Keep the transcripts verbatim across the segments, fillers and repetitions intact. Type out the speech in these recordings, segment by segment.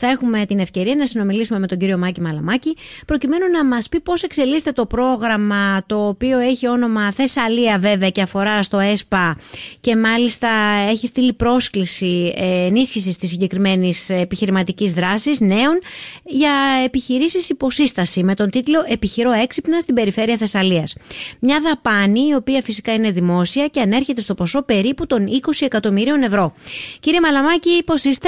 θα έχουμε την ευκαιρία να συνομιλήσουμε με τον κύριο Μάκη Μαλαμάκη, προκειμένου να μας πει πώς εξελίσσεται το πρόγραμμα, το οποίο έχει όνομα Θεσσαλία βέβαια και αφορά στο ΕΣΠΑ, και μάλιστα έχει στείλει πρόσκληση ενίσχυσης της συγκεκριμένης επιχειρηματικής δράσης νέων για επιχειρήσεις υποσύσταση με τον τίτλο «Επιχειρώ έξυπνα στην περιφέρεια Θεσσαλίας». Μια δαπάνη η οποία φυσικά είναι δημόσια και ανέρχεται στο ποσό περίπου των είκοσι εκατομμύριων ευρώ. Κύριε Μαλαμάκη, πώς είστε?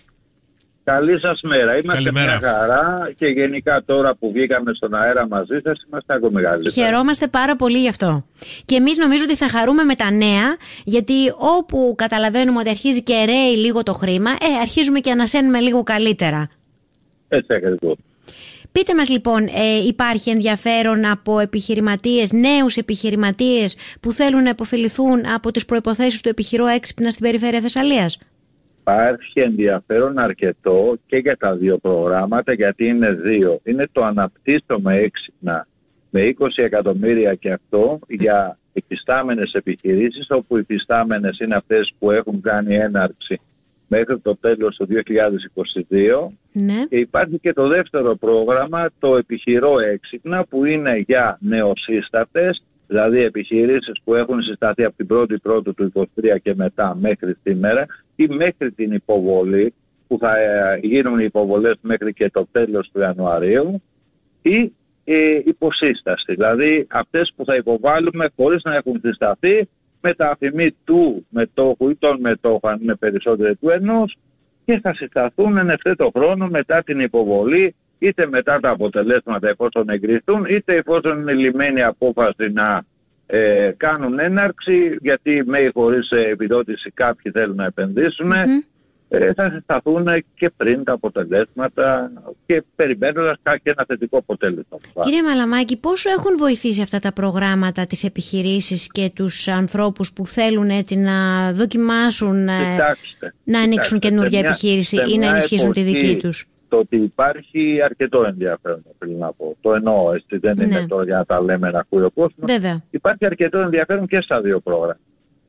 Καλή σας μέρα. Είμαστε Καλημέρα. μια χαρά και γενικά τώρα που βγήκαμε στον αέρα μαζί σας είμαστε ακόμη μεγαλύτεροι. Χαιρόμαστε πάρα πολύ γι' αυτό. Και εμείς νομίζω ότι θα χαρούμε με τα νέα, γιατί όπου καταλαβαίνουμε ότι αρχίζει και ρέει λίγο το χρήμα, ε, αρχίζουμε και ανασένουμε λίγο καλύτερα. Έτσι ακριβώς. Πείτε μας λοιπόν, ε, υπάρχει ενδιαφέρον από επιχειρηματίες, νέους επιχειρηματίες που θέλουν να υποφεληθούν από τις προϋποθέσεις του επιχειρώ έξυπνα στην περιφέρεια Θεσσαλίας? Υπάρχει ενδιαφέρον αρκετό και για τα δύο προγράμματα, γιατί είναι δύο. Είναι το αναπτύσσομαι έξυπνα με είκοσι εκατομμύρια και αυτό για υφιστάμενες επιχειρήσεις, όπου οι υφιστάμενες είναι αυτές που έχουν κάνει έναρξη μέχρι το τέλος του δύο χιλιάδες είκοσι δύο. Ναι. Και υπάρχει και το δεύτερο πρόγραμμα, το επιχειρώ έξυπνα, που είναι για νεοσύστατες, δηλαδή επιχειρήσεις που έχουν συσταθεί από την πρώτη πρώτη του είκοσι τρία και μετά μέχρι σήμερα ή μέχρι την υποβολή, που θα γίνουν οι υποβολές μέχρι και το τέλος του Ιανουαρίου, ή ε, υποσύσταση, δηλαδή αυτές που θα υποβάλουμε χωρίς να έχουν συσταθεί, με τα αφημί του μετόχου ή των μετόχων, αν είναι περισσότεροι του ενός, και θα συσταθούν εν ευθέτω χρόνο μετά την υποβολή, είτε μετά τα αποτελέσματα εφόσον εγκριθούν, είτε εφόσον είναι λυμμένη απόφαση να ε, κάνουν έναρξη, γιατί με χωρίς επιδότηση κάποιοι θέλουν να επενδύσουν, mm-hmm. ε, θα συσταθούν και πριν τα αποτελέσματα και περιμένοντας και ένα θετικό αποτέλεσμα. Κύριε Μαλαμάκη, πόσο έχουν βοηθήσει αυτά τα προγράμματα τις επιχειρήσεις και τους ανθρώπους που θέλουν έτσι να δοκιμάσουν, κοιτάξτε, να ανοίξουν καινούργια μια, επιχείρηση ή να ενισχύσουν τη δική τους? Το ότι υπάρχει αρκετό ενδιαφέρον, πριν να πω. Το εννοώ, έτσι, δεν ναι. είναι τώρα για να τα λέμε να ακούει ο κόσμος. Βέβαια. Υπάρχει αρκετό ενδιαφέρον και στα δύο πρόγραμμα.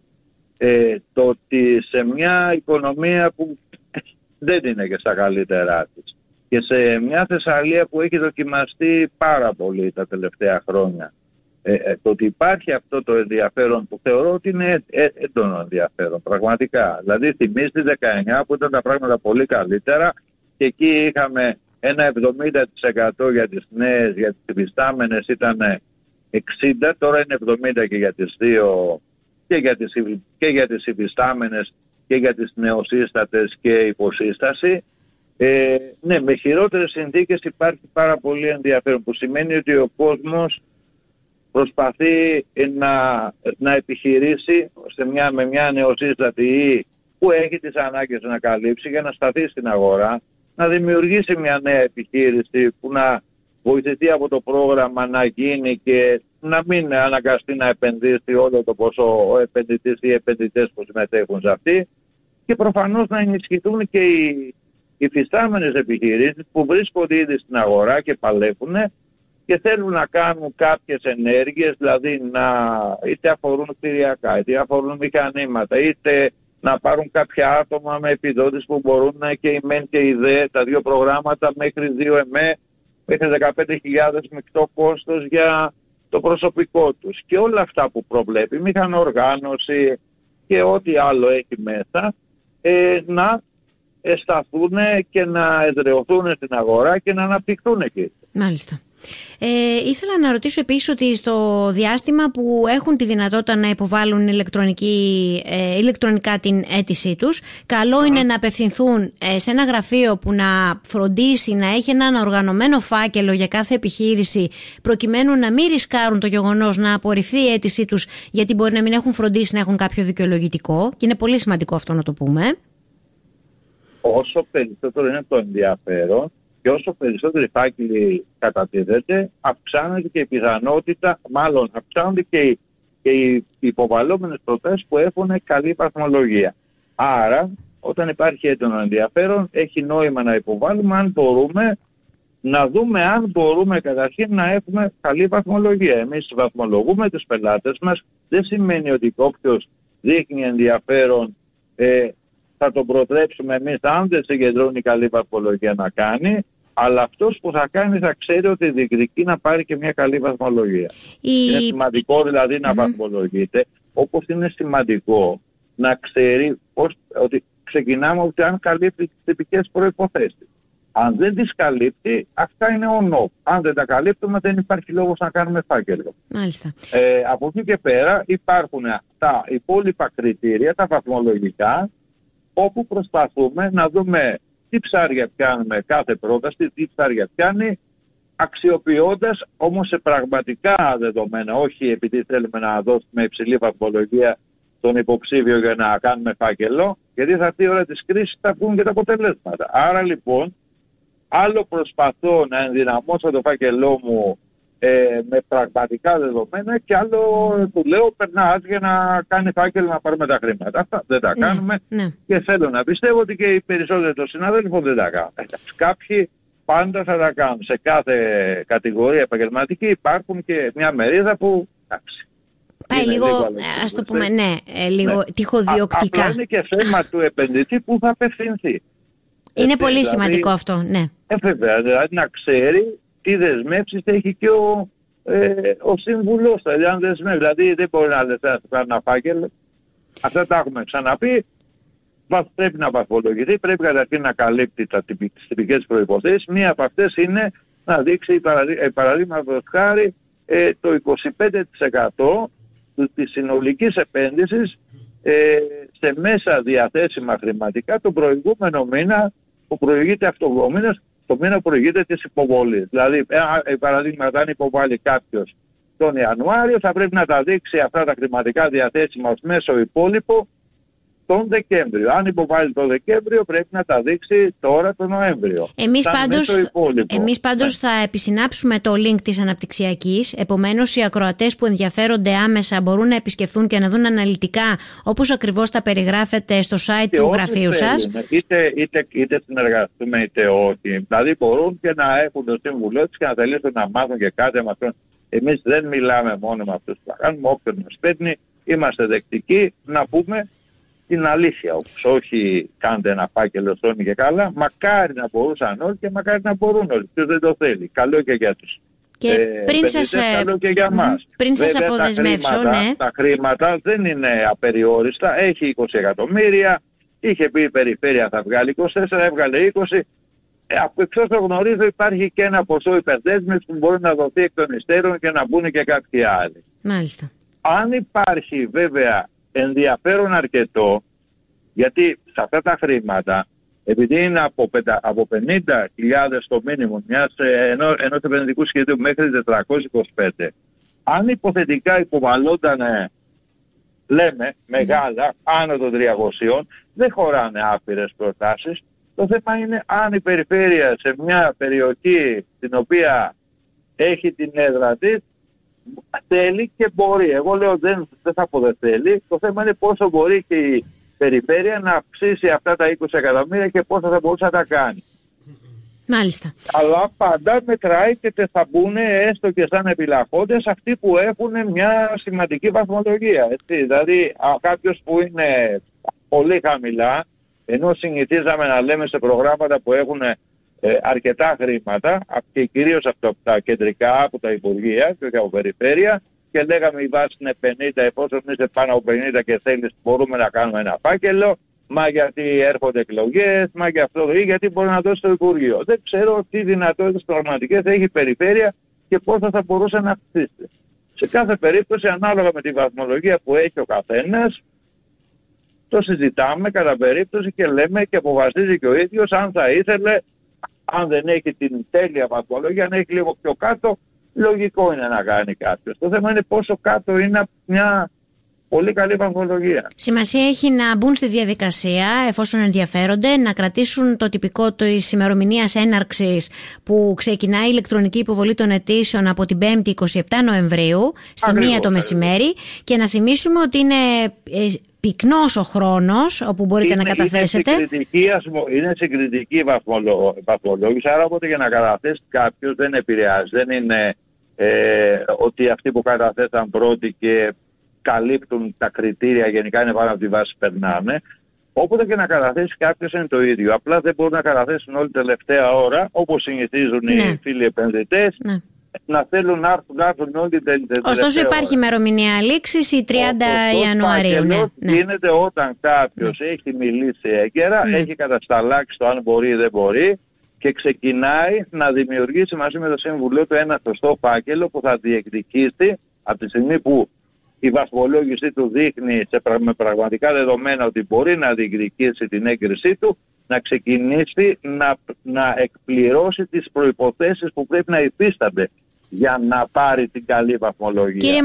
Ε, το ότι σε μια οικονομία που δεν είναι και στα καλύτερά της και σε μια Θεσσαλία που έχει δοκιμαστεί πάρα πολύ τα τελευταία χρόνια, ε, ε, το ότι υπάρχει αυτό το ενδιαφέρον, που θεωρώ ότι είναι έντονο ενδιαφέρον πραγματικά. Δηλαδή θυμίζει δεκαεννιά που ήταν τα πράγματα πολύ καλύτερα και εκεί είχαμε ένα εβδομήντα τοις εκατό για τις νέες, για τις υφιστάμενες ήταν εξήντα, τώρα είναι εβδομήντα και για τις δύο, και για τις, και για τις υφιστάμενες και για τις νεοσύστατες και υποσύσταση. Ε, ναι, με χειρότερες συνθήκες υπάρχει πάρα πολύ ενδιαφέρον, που σημαίνει ότι ο κόσμος προσπαθεί να, να επιχειρήσει σε μια, με μια νεοσύστατη ή που έχει τις ανάγκες να καλύψει για να σταθεί στην αγορά, να δημιουργήσει μια νέα επιχείρηση που να βοηθηθεί από το πρόγραμμα να γίνει και να μην αναγκαστεί να επενδύσει όλο το ποσό ο επενδυτής ή οι επενδυτές που συμμετέχουν σε αυτή, και προφανώς να ενισχυθούν και οι υφιστάμενες επιχειρήσεις που βρίσκονται ήδη στην αγορά και παλεύουν και θέλουν να κάνουν κάποιες ενέργειες, δηλαδή να είτε αφορούν κτηριακά, είτε αφορούν μηχανήματα, είτε να πάρουν κάποια άτομα με επιδότηση που μπορούν και η ΜΕΝ και η ΔΕ, τα δύο προγράμματα μέχρι δύο ΕΜΕ, μέχρι δεκαπέντε χιλιάδες μεικτό κόστος για το προσωπικό τους. Και όλα αυτά που προβλέπει, μηχανοργάνωση και ό,τι άλλο έχει μέσα, ε, να σταθούν και να εδραιωθούν στην αγορά και να αναπτυχθούν εκεί. Μάλιστα. Ε, ήθελα να ρωτήσω επίσης ότι στο διάστημα που έχουν τη δυνατότητα να υποβάλουν ηλεκτρονική, ε, ηλεκτρονικά την αίτησή τους, καλό mm. είναι να απευθυνθούν ε, σε ένα γραφείο που να φροντίσει να έχει έναν οργανωμένο φάκελο για κάθε επιχείρηση, προκειμένου να μην ρισκάρουν το γεγονός να απορριφθεί η αίτησή τους, γιατί μπορεί να μην έχουν φροντίσει να έχουν κάποιο δικαιολογητικό, και είναι πολύ σημαντικό αυτό να το πούμε. Όσο περισσότερο είναι το ενδιαφέρον και όσο περισσότεροι φάκελοι κατατίθεται, αυξάνεται και η πιθανότητα, μάλλον αυξάνονται και οι, και οι υποβαλλόμενες προτάσεις που έχουν καλή βαθμολογία. Άρα, όταν υπάρχει έντονο ενδιαφέρον, έχει νόημα να υποβάλουμε αν μπορούμε, να δούμε αν μπορούμε καταρχήν να έχουμε καλή βαθμολογία. Εμείς βαθμολογούμε τους πελάτες μας, δεν σημαίνει ότι όποιος δείχνει ενδιαφέρον ε, θα τον προτρέψουμε εμείς, αν δεν συγκεντρώνει καλή βαθμολογία, να κάνει, αλλά αυτός που θα κάνει θα ξέρει ότι διεκδικεί να πάρει και μια καλή βαθμολογία. Η... Είναι σημαντικό δηλαδή να mm-hmm. βαθμολογείται, όπως είναι σημαντικό να ξέρει πώς, ότι ξεκινάμε ότι αν καλύπτει τις τυπικές προϋποθέσεις. Αν δεν τις καλύπτει, αυτά είναι on-off. Αν δεν τα καλύπτουμε, δεν υπάρχει λόγος να κάνουμε φάκελο. Μάλιστα. Ε, από εκεί και πέρα υπάρχουν τα υπόλοιπα κριτήρια, τα βαθμολογικά, όπου προσπαθούμε να δούμε τι ψάρια πιάνουμε κάθε πρόταση, τι ψάρια πιάνει, αξιοποιώντας όμως σε πραγματικά δεδομένα, όχι επειδή θέλουμε να δώσουμε υψηλή βαθμολογία στον υποψήφιο για να κάνουμε φάκελο, γιατί θα έρθει η ώρα της κρίσης, θα βγουν και τα αποτελέσματα. Άρα λοιπόν, άλλο προσπαθώ να ενδυναμώσω το φάκελό μου ε, με πραγματικά δεδομένα και άλλο του λέω περνάς για να κάνει φάκελο να πάρουμε τα χρήματα. Αυτά δεν τα κάνουμε ναι, ναι. Και θέλω να πιστεύω ότι και οι περισσότεροι των συναδέλφων δεν τα κάνουν. Κάποιοι πάντα θα τα κάνουν. Σε κάθε κατηγορία επαγγελματική υπάρχουν και μια μερίδα που εντάξει, πάει λίγο, ας το πούμε, ναι, ε, λίγο ναι. τυχοδιοκτικά. Απλά είναι και θέμα του επενδυτή που θα απευθυνθεί. Είναι Έτσι, πολύ δηλαδή, σημαντικό αυτό, ναι. Ε, βέβαια, δηλαδή να ξέρει τι δεσμεύσεις έχει και ο, ε, ο σύμβουλος, δηλαδή αν δεσμεύει. Δηλαδή δεν μπορεί να λες να κάνει ένα φάκελο. Αυτά τα έχουμε ξαναπεί. Πρέπει να βαθμολογηθεί, πρέπει καταρχήν να καλύπτει τα, τις τυπικές προϋποθέσεις. Μία από αυτές είναι να δείξει, παραδείγματος χάρη, ε, το είκοσι πέντε τοις εκατό της συνολικής επένδυσης ε, σε μέσα διαθέσιμα χρηματικά τον προηγούμενο μήνα που προηγείται αυτό ο μήνας, το μήνα που προηγείται της υποβολής. Δηλαδή, ε, παραδείγματα, αν υποβάλει κάποιος τον Ιανουάριο, θα πρέπει να τα δείξει αυτά τα χρηματικά διαθέσιμα ως μέσο υπόλοιπο τον Δεκέμβριο. Αν υποβάλει τον Δεκέμβριο, πρέπει να τα δείξει τώρα τον Νοέμβριο. Εμείς πάντως, εμείς πάντως ναι. θα επισυνάψουμε το link της αναπτυξιακής. Επομένως, οι ακροατές που ενδιαφέρονται άμεσα μπορούν να επισκεφθούν και να δουν αναλυτικά, όπως ακριβώς τα περιγράφετε στο site και του γραφείου σας. Είτε, είτε, είτε συνεργαστούμε είτε όχι. Δηλαδή, μπορούν και να έχουν το σύμβουλό τους και να θελήσουν να μάθουν και κάτι με αυτόν. Εμείς δεν μιλάμε μόνο με αυτούς που θα κάνουμε. Όποιον μας παίρνει, είμαστε δεκτικοί να πούμε την αλήθεια όμως, όχι κάντε ένα φάκελο στόνι και καλά, μακάρι να μπορούσαν όλοι και μακάρι να μπορούν όλοι, ποιος δεν το θέλει, καλό και για τους και ε, πριν σας, καλό και για μας. Πριν σας αποδεσμεύσω, τα χρήματα, ναι. τα χρήματα δεν είναι απεριόριστα, έχει είκοσι εκατομμύρια, είχε πει η περιφέρεια θα βγάλει είκοσι τέσσερα, έβγαλε είκοσι, ε, από εξ όσο γνωρίζω υπάρχει και ένα ποσό υπερδέσμευση που μπορεί να δοθεί εκ των υστέρων και να μπουν και κάποιοι άλλοι. Μάλιστα. Αν υπάρχει βέβαια ενδιαφέρον αρκετό, γιατί σε αυτά τα χρήματα, επειδή είναι από, από πενήντα χιλιάδες το μήνυμο μιας ενός, ενός επενδυτικού σχεδίου μέχρι τετρακόσιες είκοσι πέντε, αν υποθετικά υποβαλλόταν, λέμε, μεγάλα, άνω των τριακοσίων, δεν χωράνε άπειρες προτάσεις. Το θέμα είναι αν η περιφέρεια σε μια περιοχή την οποία έχει την έδρα της, θέλει και μπορεί. Εγώ λέω δεν, δεν θα πω δεν θέλει. Το θέμα είναι πόσο μπορεί και η περιφέρεια να αυξήσει αυτά τα είκοσι εκατομμύρια και πόσο θα μπορούσε να τα κάνει. Μάλιστα. Αλλά πάντα μετράει και θα μπουν έστω και σαν επιλαχόντες αυτοί που έχουν μια σημαντική βαθμολογία. Έτσι. Δηλαδή α, κάποιος που είναι πολύ χαμηλά, ενώ συνηθίζαμε να λέμε σε προγράμματα που έχουν ε, αρκετά χρήματα και κυρίως από τα κεντρικά, από τα Υπουργεία και από περιφέρεια, και λέγαμε η βάση είναι πενήντα, εφόσον είσαι πάνω από πενήντα και θέλεις μπορούμε να κάνουμε ένα φάκελο, μα γιατί έρχονται εκλογές, μα για αυτό ή γιατί μπορεί να δώσει το Υπουργείο. Δεν ξέρω τι δυνατότητες πραγματικές έχει η περιφέρεια και πόσο θα μπορούσε να αυξήσει. Σε κάθε περίπτωση, ανάλογα με τη βαθμολογία που έχει ο καθένας, το συζητάμε κατά περίπτωση και λέμε και αποφασίζει και ο ίδιος αν θα ήθελε, αν δεν έχει την τέλεια βαθμολογία, αν έχει λίγο πιο κάτω, λογικό είναι να κάνει κάποιος. Το θέμα είναι πόσο κάτω είναι μια πολύ καλή βαθμολογία. Σημασία έχει να μπουν στη διαδικασία, εφόσον ενδιαφέρονται, να κρατήσουν το τυπικό της ημερομηνίας έναρξης που ξεκινάει η ηλεκτρονική υποβολή των αιτήσεων από την πέμπτη εικοστή εβδόμη Νοεμβρίου στη μία το μεσημέρι και να θυμίσουμε ότι είναι πυκνός ο χρόνος όπου μπορείτε είναι, να καταθέσετε. Είναι συγκριτική, είναι συγκριτική βαθμολόγηση, άρα οπότε για να καταθέσει κάποιος δεν επηρεάζει. Δεν είναι ε, ότι αυτοί που καταθέσαν πρώτοι και καλύπτουν τα κριτήρια, γενικά είναι πάνω από τη βάση περνάνε. Όποτε και να καταθέσει κάποιος είναι το ίδιο. Απλά δεν μπορούν να καταθέσουν όλη τελευταία ώρα, όπως συνηθίζουν ναι. οι φίλοι επενδυτές, ναι. να θέλουν να έρθουν, να έρθουν όλη την τελευταία ώρα. Ωστόσο υπάρχει ημερομηνία λήξης η τριάντα Ιανουαρίου. Ναι. Γίνεται όταν κάποιος ναι. έχει μιλήσει έγκαιρα, ναι. έχει κατασταλάξει το αν μπορεί ή δεν μπορεί και ξεκινάει να δημιουργήσει μαζί με το Συμβουλίο του ένα σωστό φάκελο που θα διεκδικήσει από τη στιγμή που η βαθμολόγησή του δείχνει σε, με πραγματικά δεδομένα ότι μπορεί να διεκδικήσει την έγκρισή του, να ξεκινήσει να, να εκπληρώσει τις προϋποθέσεις που πρέπει να υφίστανται για να πάρει την καλή βαθμολογία. Κύριε